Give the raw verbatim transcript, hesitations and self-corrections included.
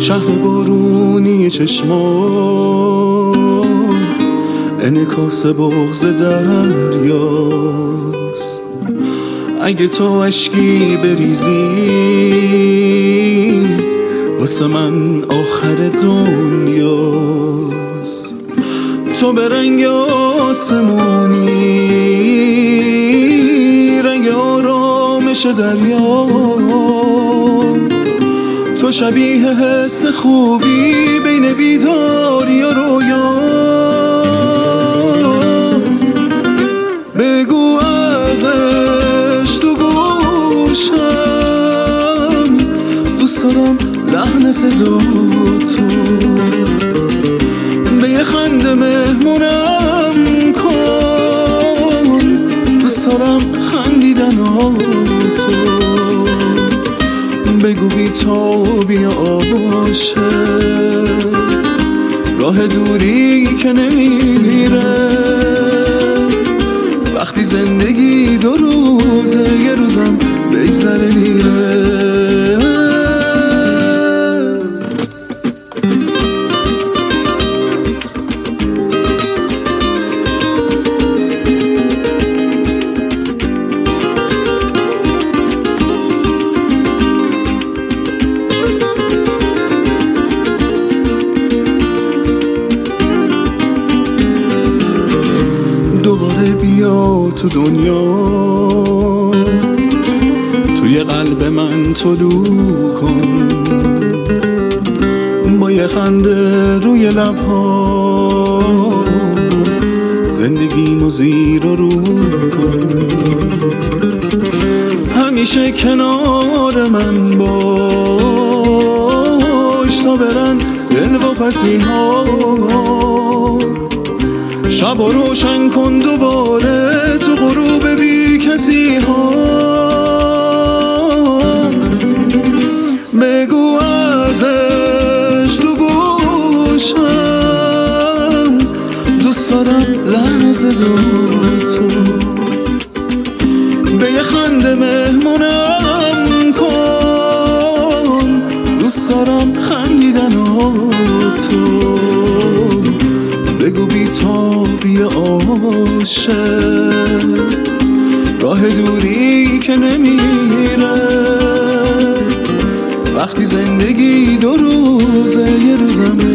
شهر بارونی چشمان انعکاس بغض دریاست. اگه تو اشکی بریزی واسه من آخر دنیاست. تو به رنگ آسمونی رنگ آرامش دریا، تو شبیه حس خوبی بین بیداری و رویا. بگو ازش تو گوشم دوست دارم لحن صدا تو، به یه خنده مهمونم کن، دوست دارم خندیدن تو. بگو بی تو بیا عاشق، راه دوری که نمیره، وقتی زندگی دو روزه یه روزم بگذره میره. دوباره بیا تو دنیا، توی قلب من طلوع کن، با یه خنده روی لبها زندگیمو زیر و رو کن. همیشه کنار من باش تا برن دل و پسی ها، شب و روشن کن دوباره تو غروب بی کسی ها. بگو ازش تو گوشم دوست دارم لحن صدا تو، به یه خنده مهمونم کن، دوست دارم خندیدن تو. بگو بی تا بیا عاشق، راه دوری که نمیره، وقتی زندگی دو روزه یه روزم